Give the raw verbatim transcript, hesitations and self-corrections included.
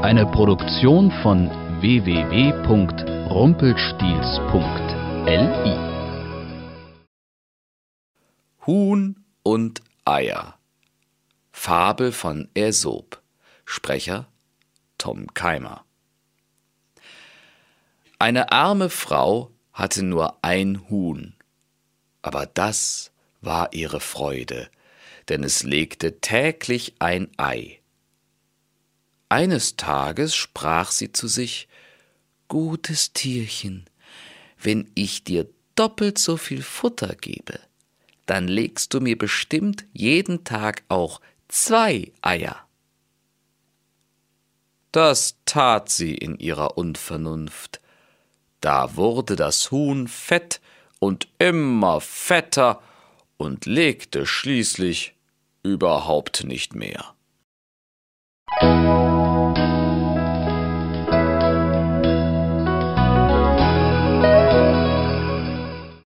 Eine Produktion von w w w punkt rumpelstiels punkt l i. Huhn und Eier. Fabel von Aesop. Sprecher Tom Keimer. Eine arme Frau hatte nur ein Huhn, aber das war ihre Freude, denn es legte täglich ein Ei. Eines Tages sprach sie zu sich: »Gutes Tierchen, wenn ich dir doppelt so viel Futter gebe, dann legst du mir bestimmt jeden Tag auch zwei Eier.« Das tat sie in ihrer Unvernunft. Da wurde das Huhn fett und immer fetter und legte schließlich überhaupt nicht mehr.